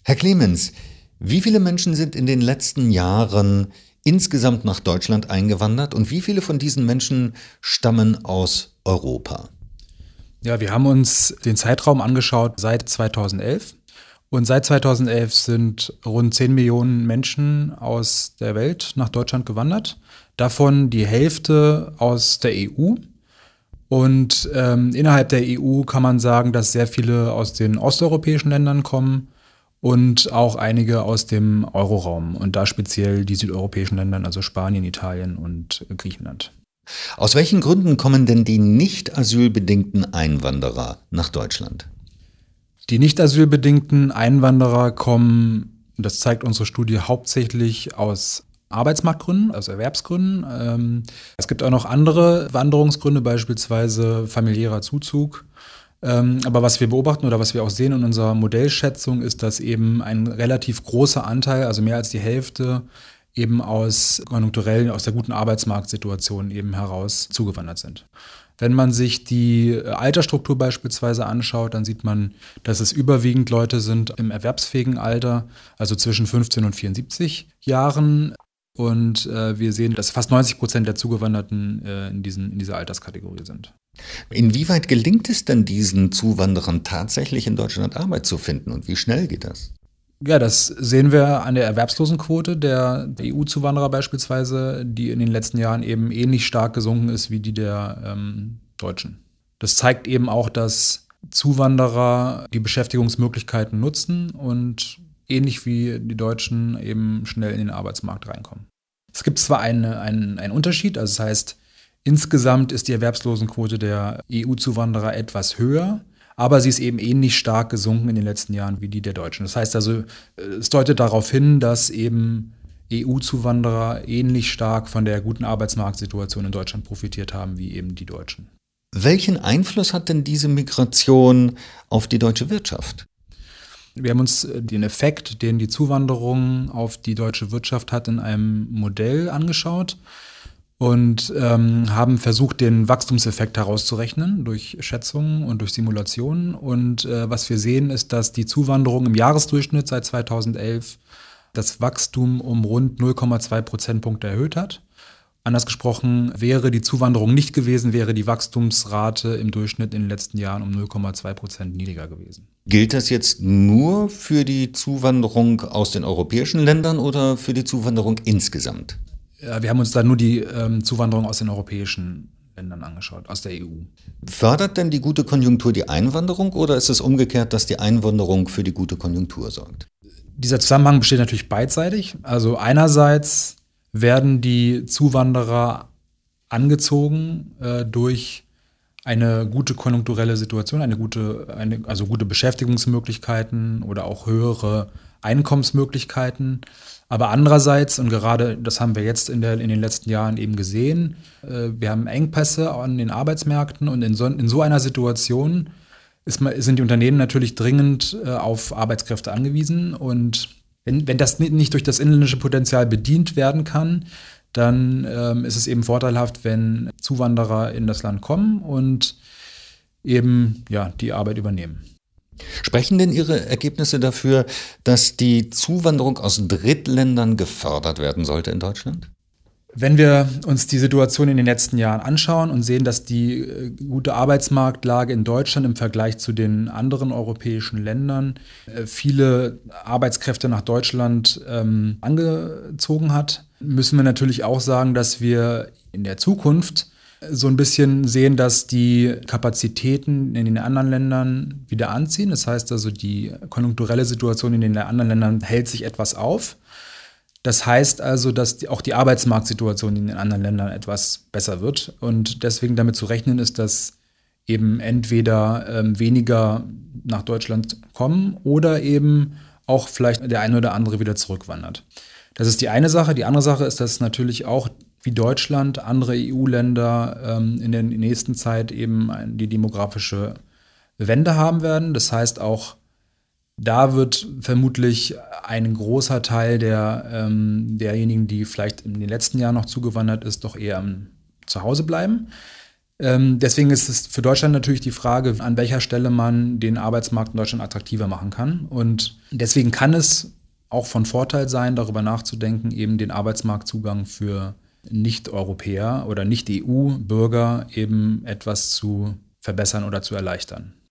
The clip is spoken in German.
Herr Clemens, wie viele Menschen sind in den letzten Jahren insgesamt nach Deutschland eingewandert und wie viele von diesen Menschen stammen aus Europa? Ja, wir haben uns den Zeitraum angeschaut seit 2011. Und seit 2011 sind rund 10 Millionen Menschen aus der Welt nach Deutschland gewandert. Davon die Hälfte aus der EU. Und innerhalb der EU kann man sagen, dass sehr viele aus den osteuropäischen Ländern kommen und auch einige aus dem Euroraum. Und da speziell die südeuropäischen Länder, also Spanien, Italien und Griechenland. Aus welchen Gründen kommen denn die nicht asylbedingten Einwanderer nach Deutschland? Die nicht asylbedingten Einwanderer kommen, das zeigt unsere Studie, hauptsächlich aus Arbeitsmarktgründen, aus Erwerbsgründen. Es gibt auch noch andere Wanderungsgründe, beispielsweise familiärer Zuzug. Aber was wir beobachten oder was wir auch sehen in unserer Modellschätzung, ist, dass eben ein relativ großer Anteil, also mehr als die Hälfte, eben aus konjunkturellen, aus der guten Arbeitsmarktsituation eben heraus zugewandert sind. Wenn man sich die Altersstruktur beispielsweise anschaut, dann sieht man, dass es überwiegend Leute sind im erwerbsfähigen Alter, also zwischen 15 und 74 Jahren. Und wir sehen, dass fast 90% der Zugewanderten in dieser Alterskategorie sind. Inwieweit gelingt es denn diesen Zuwanderern tatsächlich in Deutschland Arbeit zu finden und wie schnell geht das? Ja, das sehen wir an der Erwerbslosenquote der EU-Zuwanderer beispielsweise, die in den letzten Jahren eben ähnlich stark gesunken ist wie die der Deutschen. Das zeigt eben auch, dass Zuwanderer die Beschäftigungsmöglichkeiten nutzen und ähnlich wie die Deutschen eben schnell in den Arbeitsmarkt reinkommen. Es gibt zwar einen Unterschied, also das heißt, insgesamt ist die Erwerbslosenquote der EU-Zuwanderer etwas höher, aber sie ist eben ähnlich stark gesunken in den letzten Jahren wie die der Deutschen. Das heißt also, es deutet darauf hin, dass eben EU-Zuwanderer ähnlich stark von der guten Arbeitsmarktsituation in Deutschland profitiert haben wie eben die Deutschen. Welchen Einfluss hat denn diese Migration auf die deutsche Wirtschaft? Wir haben uns den Effekt, den die Zuwanderung auf die deutsche Wirtschaft hat, in einem Modell angeschaut und haben versucht, den Wachstumseffekt herauszurechnen durch Schätzungen und durch Simulationen. Und was wir sehen, ist, dass die Zuwanderung im Jahresdurchschnitt seit 2011 das Wachstum um rund 0,2 Prozentpunkte erhöht hat. Anders gesprochen, wäre die Zuwanderung nicht gewesen, wäre die Wachstumsrate im Durchschnitt in den letzten Jahren um 0,2% niedriger gewesen. Gilt das jetzt nur für die Zuwanderung aus den europäischen Ländern oder für die Zuwanderung insgesamt? Ja, wir haben uns da nur die Zuwanderung aus den europäischen Ländern angeschaut, aus der EU. Fördert denn die gute Konjunktur die Einwanderung oder ist es umgekehrt, dass die Einwanderung für die gute Konjunktur sorgt? Dieser Zusammenhang besteht natürlich beidseitig. Also einerseits werden die Zuwanderer angezogen durch eine gute konjunkturelle Situation, also gute Beschäftigungsmöglichkeiten oder auch höhere Einkommensmöglichkeiten. Aber andererseits, und gerade das haben wir jetzt in den letzten Jahren eben gesehen, wir haben Engpässe an den Arbeitsmärkten und in so einer Situation sind die Unternehmen natürlich dringend auf Arbeitskräfte angewiesen. Und wenn das nicht durch das inländische Potenzial bedient werden kann, dann ist es eben vorteilhaft, wenn Zuwanderer in das Land kommen und eben die Arbeit übernehmen. Sprechen denn Ihre Ergebnisse dafür, dass die Zuwanderung aus Drittländern gefördert werden sollte in Deutschland? Wenn wir uns die Situation in den letzten Jahren anschauen und sehen, dass die gute Arbeitsmarktlage in Deutschland im Vergleich zu den anderen europäischen Ländern viele Arbeitskräfte nach Deutschland angezogen hat, müssen wir natürlich auch sagen, dass wir in der Zukunft so ein bisschen sehen, dass die Kapazitäten in den anderen Ländern wieder anziehen. Das heißt also, die konjunkturelle Situation in den anderen Ländern hält sich etwas auf. Das heißt also, dass auch die Arbeitsmarktsituation in den anderen Ländern etwas besser wird und deswegen damit zu rechnen ist, dass eben entweder weniger nach Deutschland kommen oder eben auch vielleicht der eine oder andere wieder zurückwandert. Das ist die eine Sache. Die andere Sache ist, dass natürlich auch wie Deutschland andere EU-Länder in der nächsten Zeit eben die demografische Wende haben werden. Das heißt auch, da wird vermutlich ein großer Teil derjenigen, die vielleicht in den letzten Jahren noch zugewandert ist, doch eher zu Hause bleiben. Deswegen ist es für Deutschland natürlich die Frage, an welcher Stelle man den Arbeitsmarkt in Deutschland attraktiver machen kann. Und deswegen kann es auch von Vorteil sein, darüber nachzudenken, eben den Arbeitsmarktzugang für Nicht-Europäer oder Nicht-EU-Bürger eben etwas zu verbessern oder zu erleichtern.